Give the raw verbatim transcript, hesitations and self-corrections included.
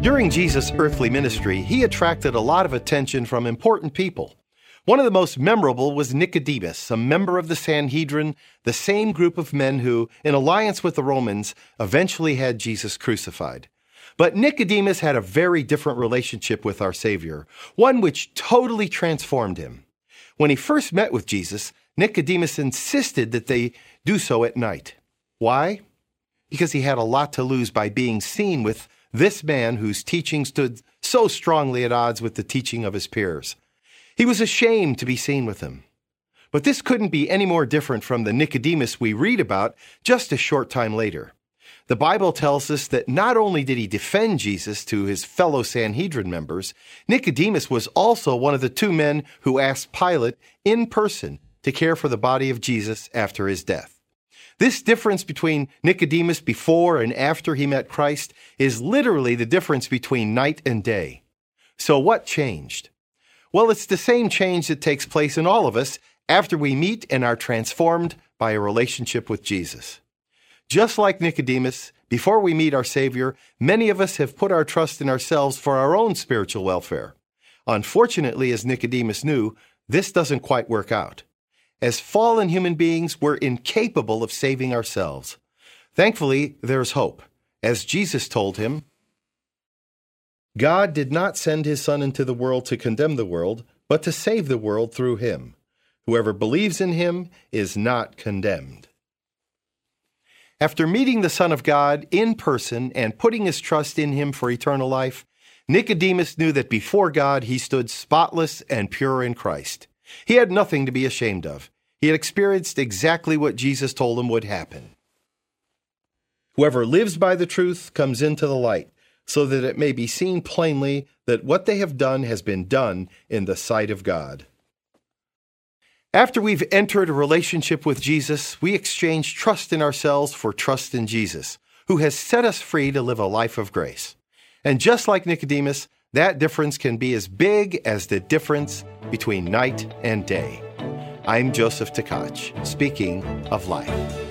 During Jesus' earthly ministry, he attracted a lot of attention from important people. One of the most memorable was Nicodemus, a member of the Sanhedrin, the same group of men who, in alliance with the Romans, eventually had Jesus crucified. But Nicodemus had a very different relationship with our Savior, one which totally transformed him. When he first met with Jesus, Nicodemus insisted that they do so at night. Why? Because he had a lot to lose by being seen with this man whose teaching stood so strongly at odds with the teaching of his peers. He was ashamed to be seen with him. But this couldn't be any more different from the Nicodemus we read about just a short time later. The Bible tells us that not only did he defend Jesus to his fellow Sanhedrin members, Nicodemus was also one of the two men who asked Pilate in person to care for the body of Jesus after his death. This difference between Nicodemus before and after he met Christ is literally the difference between night and day. So what changed? Well, it's the same change that takes place in all of us after we meet and are transformed by a relationship with Jesus. Just like Nicodemus, before we meet our Savior, many of us have put our trust in ourselves for our own spiritual welfare. Unfortunately, as Nicodemus knew, this doesn't quite work out. As fallen human beings, we're incapable of saving ourselves. Thankfully, there's hope. As Jesus told him, God did not send his Son into the world to condemn the world, but to save the world through him. Whoever believes in him is not condemned. After meeting the Son of God in person and putting his trust in him for eternal life, Nicodemus knew that before God he stood spotless and pure in Christ. He had nothing to be ashamed of. He had experienced exactly what Jesus told him would happen. Whoever lives by the truth comes into the light, so that it may be seen plainly that what they have done has been done in the sight of God. After we've entered a relationship with Jesus, we exchange trust in ourselves for trust in Jesus, who has set us free to live a life of grace. And just like Nicodemus, that difference can be as big as the difference between night and day. I'm Joseph Tkach, speaking of life.